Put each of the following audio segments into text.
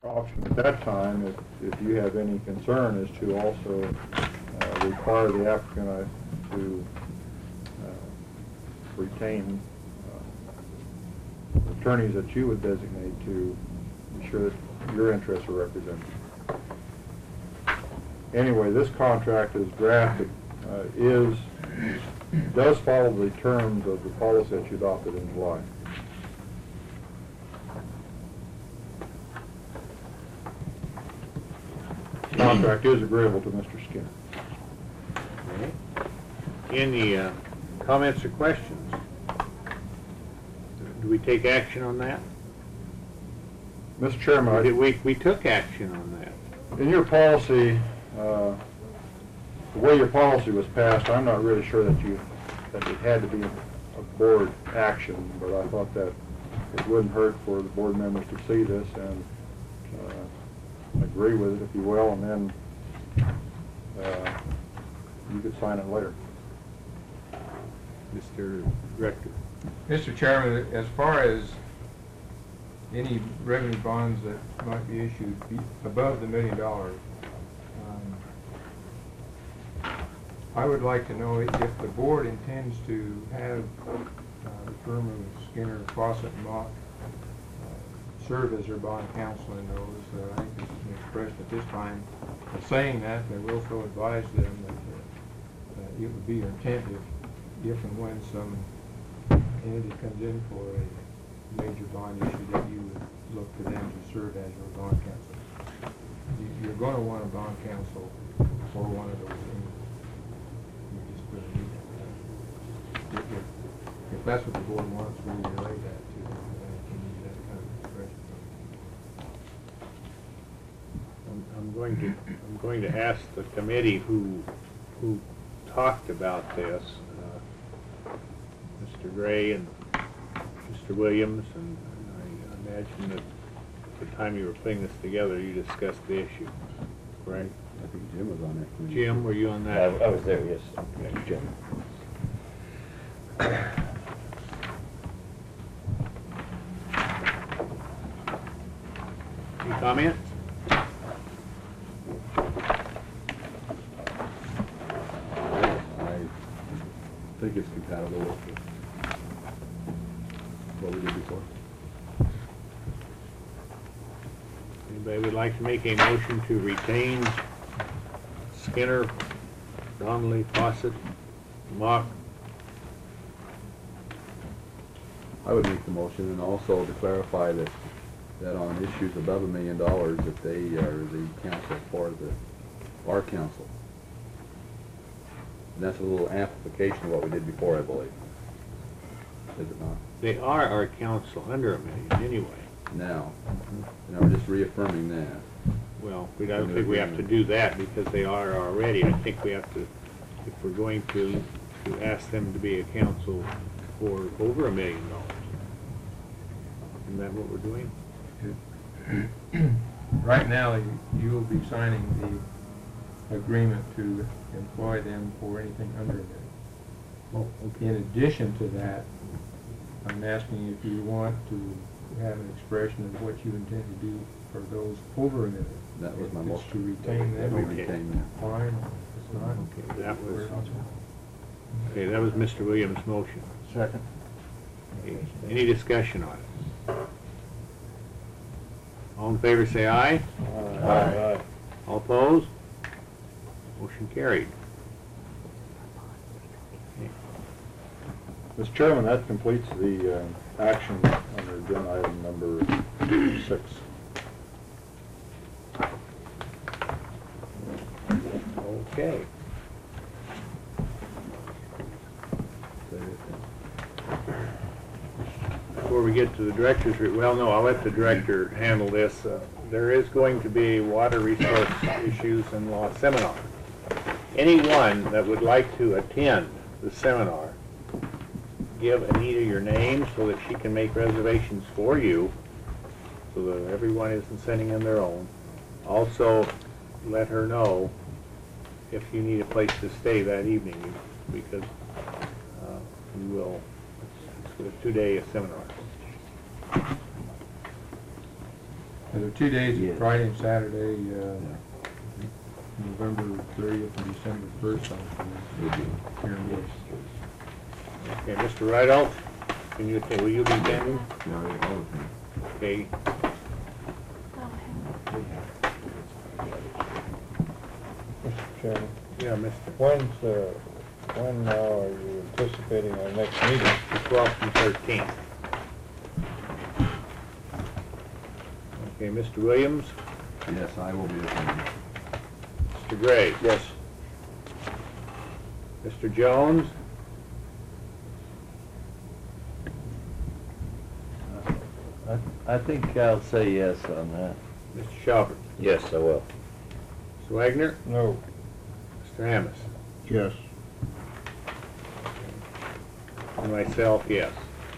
option at that time, if you have any concern, is to also require the applicant to retain attorneys that you would designate to ensure that your interests are represented. Anyway, this contract is drafted, does follow the terms of the policy that you adopted in July. The contract is agreeable to Mr. Skinner. Okay. Any comments or questions? Do we take action on that? Mr. Chairman, We took action on that. in your policy, the way your policy was passed, I'm not really sure that it had to be a board action, but I thought that it wouldn't hurt for the board members to see this and agree with it, if you will, and then you could sign it later. Mr. Director. Mr. Chairman, as far as any revenue bonds that might be issued above the $1 million, I would like to know if the board intends to have the firm of Skinner, Fawcett, and Mock serve as their bond counsel in those. I think this has been expressed at this time. Saying that, I will so advise them that it would be your intent if and when some entity comes in for a major bond issue that you would look to them to serve as your bond counsel. You're going to want a bond counsel for one of those things. You just put it in. If that's what the board wants, we'll relay that to them. Can use that kind of expression. I'm going to ask the committee who talked about this, Mr. Gray and Mr. Williams, and I imagine that at the time you were putting this together, you discussed the issue, right? I think Jim was on that committee. Jim, were you on that? I was there, yes. Jim. Any comment? I think it's compatible with what we did before. Anybody would like to make a motion to retain Skinner, Donnelly, Fawcett, Mock? I would make the motion, and also to clarify that on issues above $1 million, that they are the counsel for the bar counsel. And that's a little amplification of what we did before, I believe. Is it not? They are our counsel under $1 million anyway. Now. And we're just reaffirming that. Well, I don't think we have to do that because they are already. I think we have to, if we're going to ask them to be a counsel for over $1 million. Isn't that what we're doing? Right now, you will be signing the agreement to employ them for anything under $1 million. Oh, okay. In addition to that, I'm asking if you want to have an expression of what you intend to do for those over $1 million. That was my If it's motion. to retain them. We retain them. Fine. If it's not. Okay, that was Mr. Williams' motion. Second. Okay. Any discussion on it? All in favor say aye. Aye. All opposed? Motion carried. Mr. Chairman, that completes the action under agenda item number 6. Okay. Before we get to the director's, well, no, I'll let the director handle this. There is going to be a water resource issues and law seminar. Anyone that would like to attend the seminar, give Anita your name so that she can make reservations for you, so that everyone isn't sending in their own. Also, let her know if you need a place to stay that evening, because we will, it's a 2-day seminar. There are 2 days, Yes. Friday and Saturday, November 30th and December 1st, here in West. Okay, Mr. Rideout, will you be attending? Yeah, all of them. Okay, Mr. Chairman, yeah, Mr. when now are you anticipating our next meeting? The 12th and 13th. Okay, Mr. Williams, Yes, I will be attending. Mr. Gray, Yes. Mr. Jones, I think I'll say yes on that. Mr. Schaubert, Yes, I will. Mr. Wagner, No. Mr. Hammond, Yes. and myself, yes.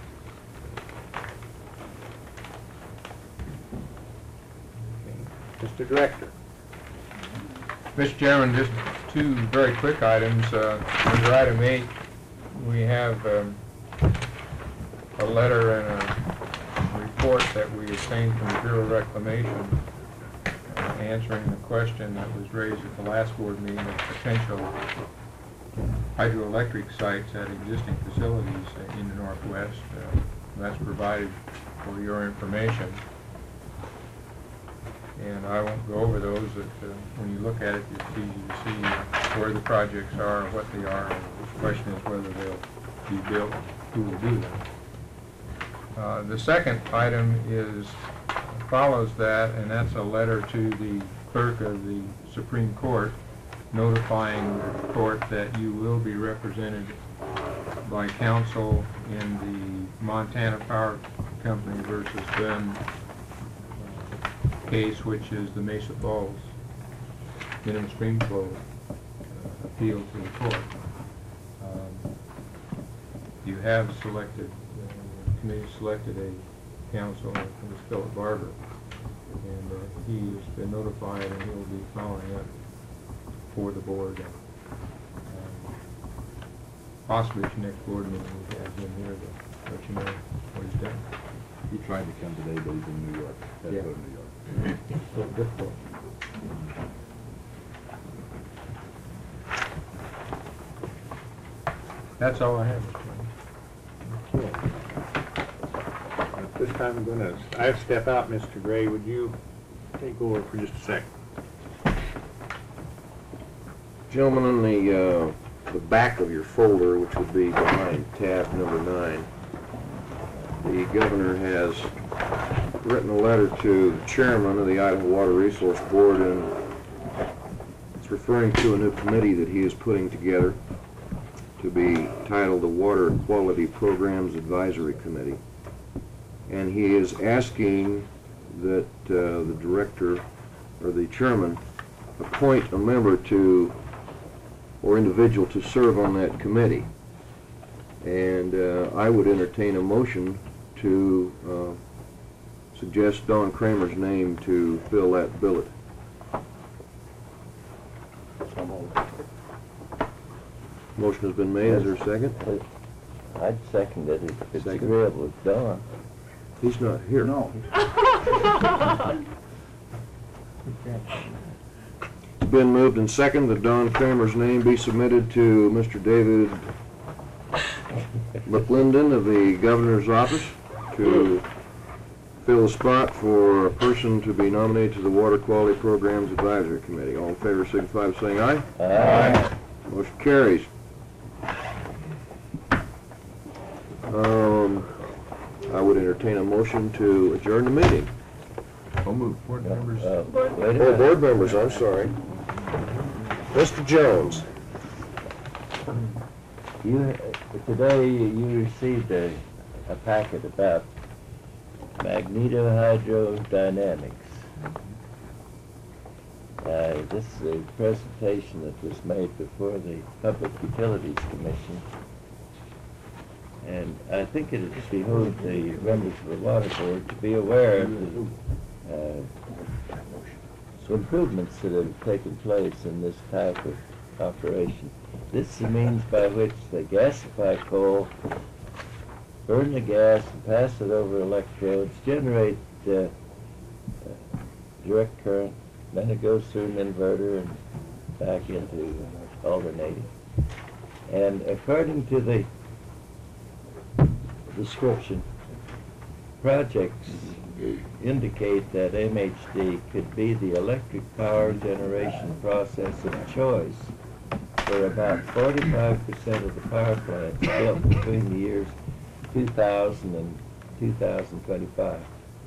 Okay. Mr. Director, Mr. Chairman, just 2 very quick items. Under item 8, we have a letter and a report that we obtained from the Bureau of Reclamation answering the question that was raised at the last board meeting of potential hydroelectric sites at existing facilities in the Northwest. That's provided for your information. And I won't go over those, but when you look at it, it's easy to see where the projects are, what they are. The question is whether they'll be built, who will do them. The second item follows that, and that's a letter to the clerk of the Supreme Court notifying the court that you will be represented by counsel in the Montana Power Company versus them case, which is the Mesa Falls minimum stream flow appeal to the court. You have selected, the committee selected a counsel, it was Philip Barber, and he has been notified and he will be following up for the board. Possibly at your next board meeting, we have him here to let you know what he's done. He tried to come today, but he's in New York. Had to Yeah. go to New York. It's a little difficult. That's all I have, Mr. Chairman. okay. At this time, I step out, Mr. Gray, would you take over for just a second? Gentlemen, on the back of your folder, which would be behind tab number 9, the governor has written a letter to the chairman of the Idaho Water Resource Board, and it's referring to a new committee that he is putting together to be titled the Water Quality Programs Advisory Committee. And he is asking that the director or the chairman appoint a member to or individual to serve on that committee. And I would entertain a motion to suggest Don Kramer's name to fill that billet. Motion has been made. Is there a second? I'd second it if it's Second. agreeable with Don. He's not here. No. It's been moved and seconded that Don Kramer's name be submitted to Mr. David McClendon of the governor's office to fill a spot for a person to be nominated to the Water Quality Programs Advisory Committee. All in favor signify by saying aye. Aye. Motion carries. I would entertain a motion to adjourn the meeting. So moved. Board members, Wait a Oh, minute. board members, I'm sorry. Mr. Jones. Today you received a packet about magnetohydrodynamics. This is a presentation that was made before the Public Utilities Commission. And I think it has behooved the members of the Water Board to be aware of the improvements that have taken place in this type of operation. This is the means by which they gasify coal, burn the gas, and pass it over electrodes, generate direct current, then it goes through an inverter and back into alternating. And according to the description, projects indicate that MHD could be the electric power generation process of choice for about 45% of the power plants built between the years 2000 and 2025.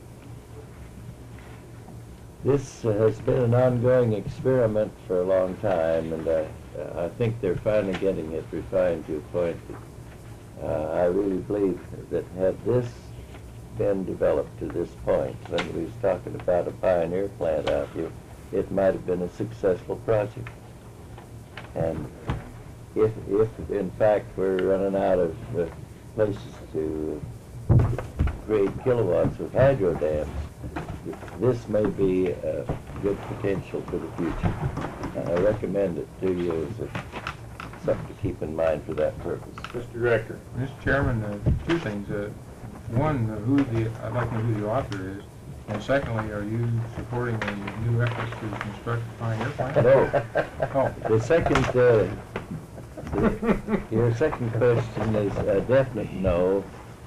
This has been an ongoing experiment for a long time, and I think they're finally getting it refined to a point that I really believe that had this been developed to this point, when we was talking about a pioneer plant out here, it might have been a successful project. And if in fact we're running out of places to create kilowatts with hydro dams, this may be a good potential for the future. I recommend it to you as something to keep in mind for that purpose. Mr. Director. Mr. Chairman, two things. One, I'd like to know who the author is. And secondly, are you supporting the new efforts to construct a pioneer plant? No. Oh, The second, your second question is a definite no.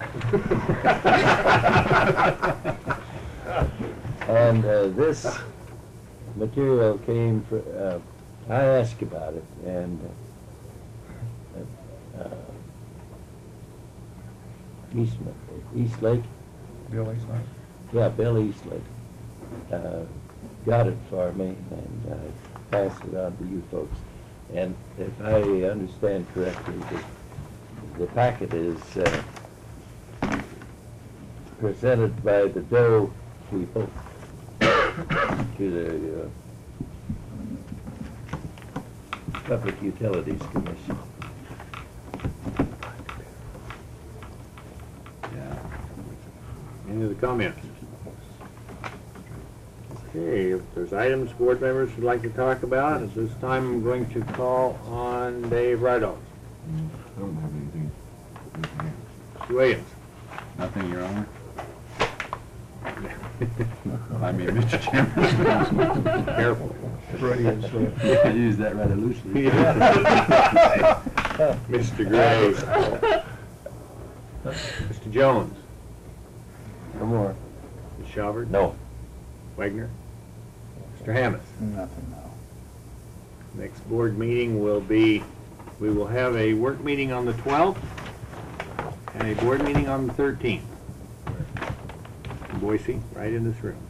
And this material came from, I asked about it, and Eastlake, Bill Eastlake. yeah, Bill Eastlake, got it for me, and I passed it on to you folks. And if I understand correctly, the packet is presented by the Doe people to the Public Utilities Commission. Any other comments? Okay, if there's items board members would like to talk about, at this time I'm going to call on Dave Rideoff. I don't have anything. Mr. Williams. Nothing, Your Honor. I mean, Mr. Chairman. Careful. Freudian slip. I use that rather loosely. Mr. Gray. Mr. Jones. No more. Ms. Schaubert. No. Wagner. Mr. Hammond. Nothing now. Next board meeting will be, we will have a work meeting on the 12th and a board meeting on the 13th. In Boise, right in this room.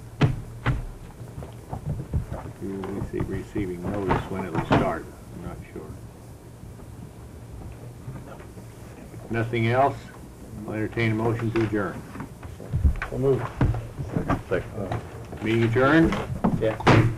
You will be receiving notice when it will start, I'm not sure. Nothing else? I'll entertain a motion to adjourn. So moved. Meeting adjourned? Yeah.